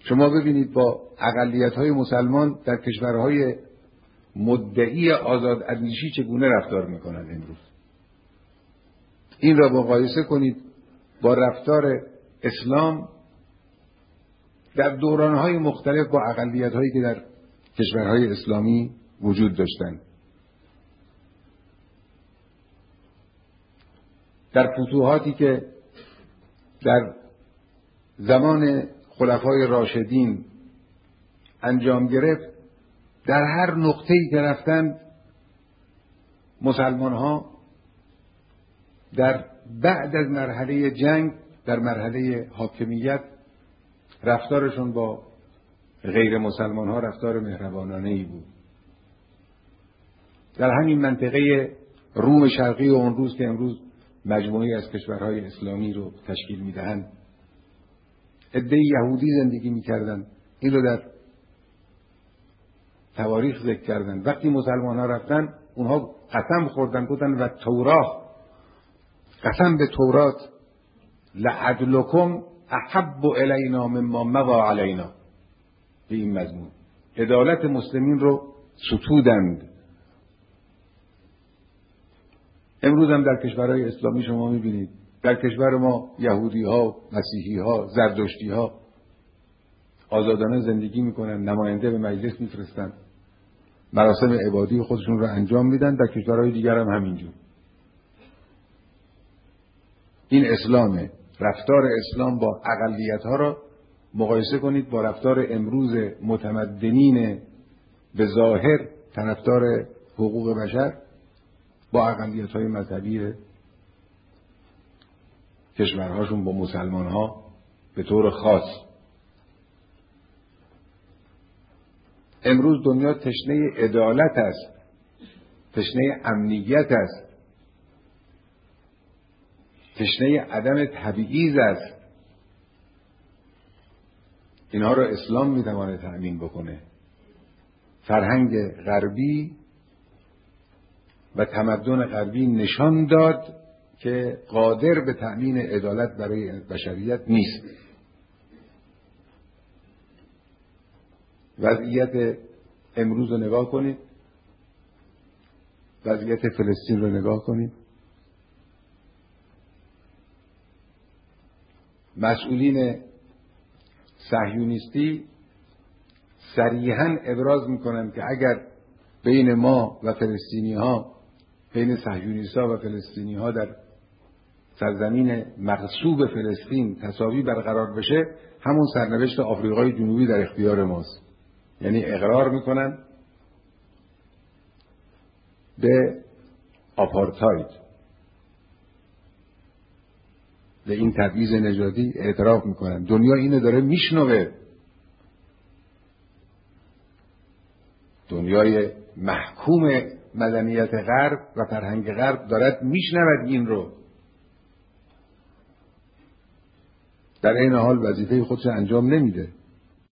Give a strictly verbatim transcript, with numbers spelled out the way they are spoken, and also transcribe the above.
شما ببینید با اقلیت‌های مسلمان در کشورهای مدعی آزاد اندیشی چگونه رفتار میکنند امروز. این را مقایسه کنید با رفتار اسلام در دورانهای مختلف با اقلیت‌هایی که در کشورهای اسلامی وجود داشتند. در فتوحاتی که در زمان خلفای راشدین انجام گرفت، در هر نقطه‌ای که رفتند مسلمان‌ها در بعد از مرحله جنگ، در مرحله حاکمیت، رفتارشون با غیر مسلمان‌ها رفتار مهربانانه‌ای بود. در همین منطقه روم شرقی و اون روز که امروز مجموعی از کشورهای اسلامی رو تشکیل می‌دهند، عده‌ای یهودی زندگی می‌کردند. این رو در تواریخ ذکر کردن. وقتی مسلمان‌ها رفتن، اونها قسم خوردن، گفتن و تورات، قسم به تورات، لعدلکم احب الینا مما مضى علینا، به این مضمون عدالت مسلمین رو ستودند. امروز هم در کشورهای اسلامی شما می‌بینید، در کشور ما یهودی‌ها، مسیحی‌ها، زرتشتی‌ها آزادانه زندگی میکنن، نماینده به مجلس میفرستن، مراسم عبادی خودشون رو انجام میدن. در کشورهای دیگر هم همینجور. این اسلامه. رفتار اسلام با اقلیت‌ها را مقایسه کنید با رفتار امروز متمدنین به ظاهر طرفدار حقوق بشر با اقلیت‌های مذهبی کشورهاشون، با مسلمان‌ها به طور خاص. امروز دنیا تشنه عدالت است، تشنه امنیت است، تشنه عدم تبعیض است. اینها را اسلام میتواند تأمین بکنه. فرهنگ غربی و تمدن غربی نشان داد که قادر به تأمین عدالت برای بشریت نیست. وضعیت امروز رو نگاه کنید، وضعیت فلسطین رو نگاه کنید. مسئولین صهیونیستی صریحاً ابراز میکنند که اگر بین ما و فلسطینی ها، بین صهیونیست ها و فلسطینی ها در سرزمین مغصوب فلسطین تساوی برقرار بشه، همون سرنوشت آفریقای جنوبی در اختیار ماست. یعنی اقرار میکنن به آپارتاید، به این تبعیض نژادی اعتراف میکنن. دنیا اینو داره میشنوه. دنیای محکوم مدنیت غرب و فرهنگ غرب دارد میشنود این رو. در این حال وظیفه خودش انجام نمیده.